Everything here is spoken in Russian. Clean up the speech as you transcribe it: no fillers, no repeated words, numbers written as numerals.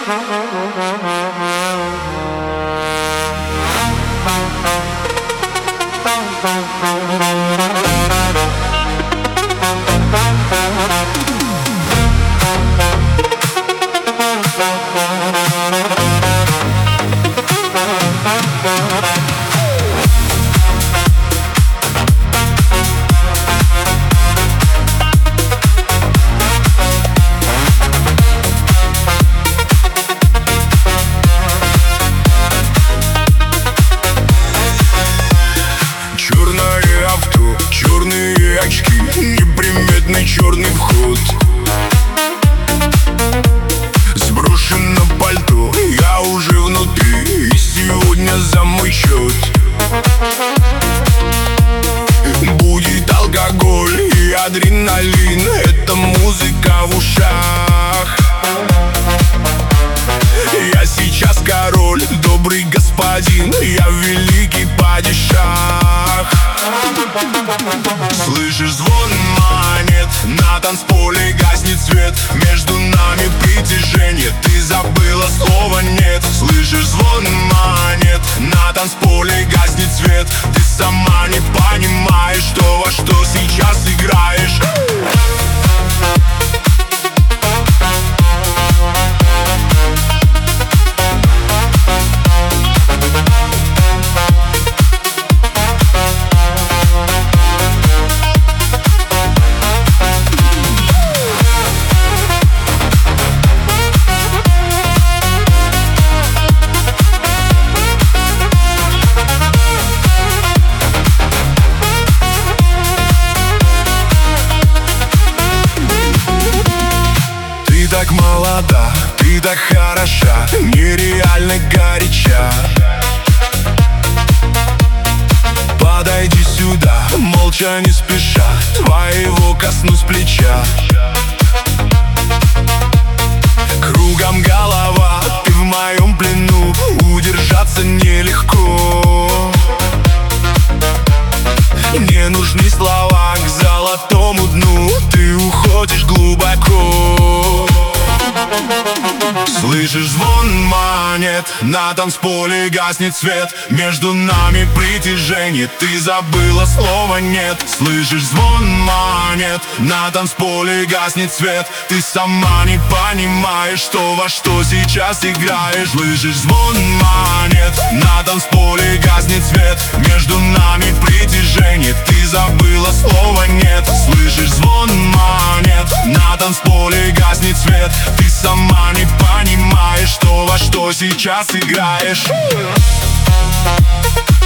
Черное авто, черные очки, неприметный черный вход. Сброшено пальто, я уже внутри, и сегодня за мой счет. Будет алкоголь и адреналин, это музыка в ушах. Я сейчас король, добрый господин, я великий падишах. Слышишь звон монет, на танцполе гаснет свет. Между нами притяжение, ты забыла слова нет. Слышишь звон монет, на танцполе гаснет свет. Ты сама не понимаешь, что во что сейчас играешь. Ты так молода, ты так хороша, нереально горяча. Подойди сюда, молча не спеша, твоего коснусь плеча. Кругом голова, ты в моем плену, удержаться нелегко. Не нужны слова к золотому дну, ты уходишь глубоко. Слышишь звон монет, на танцполе гаснет свет. Между нами притяжение, ты забыла слова нет. Слышишь звон монет, на танцполе гаснет свет. Ты сама не понимаешь, что во что сейчас играешь. Слышишь звон монет, на танцполе гаснет свет. Между нами притяжение, ты забыла слова нет. Слышишь звон монет, на танцполе гаснет свет. Ты сама не понимаешь, что во что сейчас играешь.